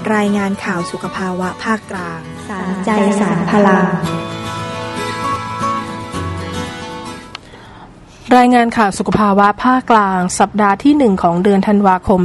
รายงานข่าวสุขภาวะภาคกลางสารใจสารพลังรายงานข่าวสุขภาวะภาคกลางสัปดาห์ที่1ของเดือนธันวาคม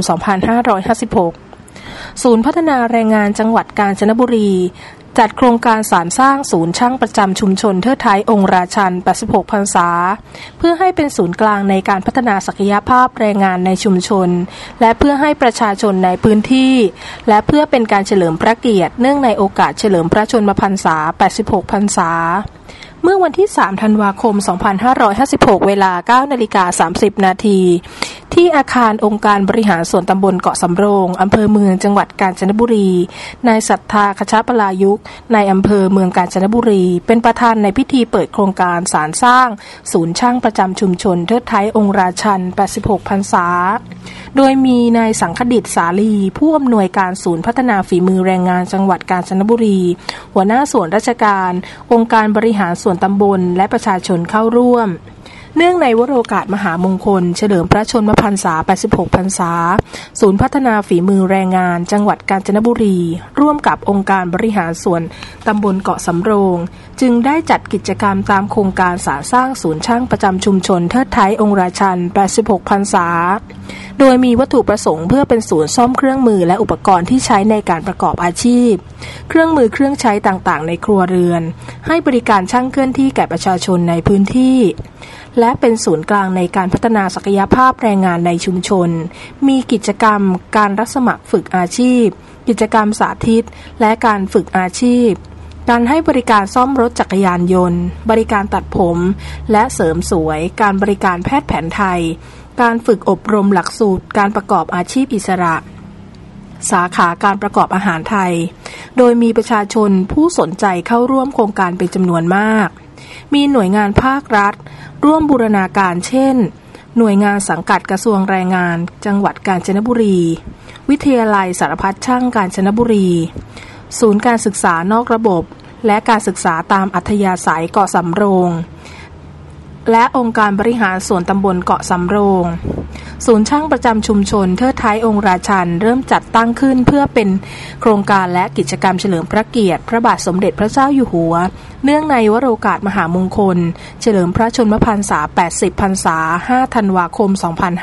2556 ศูนย์พัฒนาแรงงานจังหวัดกาญจนบุรีจัดโครงการสานสร้างศูนย์ช่างประจำชุมชนเทิดไทยองค์ราชัน86พรรษาเพื่อให้เป็นศูนย์กลางในการพัฒนาศักยภาพแรงงานในชุมชนและเพื่อให้ประชาชนในพื้นที่และเพื่อเป็นการเฉลิมพระเกียรติเนื่องในโอกาสเฉลิมพระชนมพรรษา86พรรษาเมื่อวันที่3ธันวาคม 2556 เวลา 9:30 น.ที่อาคารองค์การบริหารส่วนตำบลเกาะสำโรงอำเภอเมืองจังหวัดกาญจนบุรีนายศรัทธาคชปลายุกนายอำเภอเมืองกาญจนบุรีเป็นประธานในพิธีเปิดโครงการสานสร้างศูนย์ช่างประจำชุมชนเทิดไทยองค์ราชัน86พรรษาโดยมีนายสังคดิษฐ์สาลีผู้อำนวยการศูนย์พัฒนาฝีมือแรงงานจังหวัดกาญจนบุรีหัวหน้าส่วนราชการองค์การบริหารส่วนตำบลและประชาชนเข้าร่วมเนื่องในวโรกาสมหามงคลเฉลิมพระชนมพรรษา86พรรษาศูนย์พัฒนาฝีมือแรงงานจังหวัดกาญจนบุรีร่วมกับองค์การบริหารส่วนตำบลเกาะสำโรงจึงได้จัดกิจกรรมตามโครงการสานสร้างศูนย์ช่างประจำชุมชนเทิดไทยองค์ราชัน86พรรษาโดยมีวัตถุประสงค์เพื่อเป็นศูนย์ซ่อมเครื่องมือและอุปกรณ์ที่ใช้ในการประกอบอาชีพเครื่องมือเครื่องใช้ต่างๆในครัวเรือนให้บริการช่างเคลื่อนที่แก่ประชาชนในพื้นที่และเป็นศูนย์กลางในการพัฒนาศักยภาพแรงงานในชุมชนมีกิจกรรมการรับสมัครฝึกอาชีพกิจกรรมสาธิตและการฝึกอาชีพการให้บริการซ่อมรถจักรยานยนต์บริการตัดผมและเสริมสวยการบริการแพทย์แผนไทยการฝึกอบรมหลักสูตรการประกอบอาชีพอิสระสาขาการประกอบอาหารไทยโดยมีประชาชนผู้สนใจเข้าร่วมโครงการเป็นจำนวนมากมีหน่วยงานภาครัฐร่วมบูรณาการเช่นหน่วยงานสังกัดกระทรวงแรงงานจังหวัดกาญจนบุรีวิทยาลัยสารพัดช่างกาญจนบุรีศูนย์การศึกษานอกระบบและการศึกษาตามอัธยาศัยเกาะสำโรงและองค์การบริหารส่วนตำบลเกาะสำโรงศูนย์ช่างประจำชุมชนเทิดไทยองค์ราชันเริ่มจัดตั้งขึ้นเพื่อเป็นโครงการและกิจกรรมเฉลิมพระเกียรติพระบาทสมเด็จพระเจ้าอยู่หัวเนื่องในวโรกาสมหามงคลเฉลิมพระชนมพรรษา80พรรษา5ธันวาคม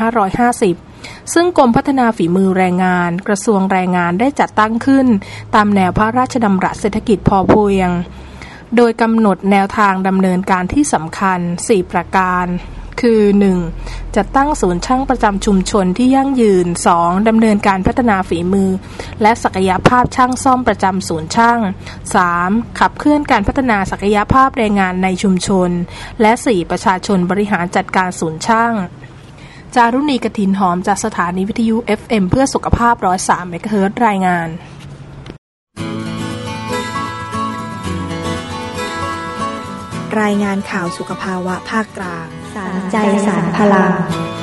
2550ซึ่งกรมพัฒนาฝีมือแรงงานกระทรวงแรงงานได้จัดตั้งขึ้นตามแนวพระราชดำรัสเศรษฐกิจพอเพียงโดยกำหนดแนวทางดำเนินการที่สำคัญ4ประการคือ 1. จัดตั้งศูนย์ช่างประจำชุมชนที่ยั่งยืน 2. ดำเนินการพัฒนาฝีมือและศักยภาพช่างซ่อมประจำศูนย์ช่าง 3. ขับเคลื่อนการพัฒนาศักยภาพแรงงานในชุมชนและ 4. ประชาชนบริหารจัดการศูนย์ช่างจารุณีกฐินหอมจากสถานีวิทยุ FM เพื่อสุขภาพ 103 เมกะเฮิรตซ์รายงานรายงานข่าวสุขภาวะภาคกลางสารใจสารพลัง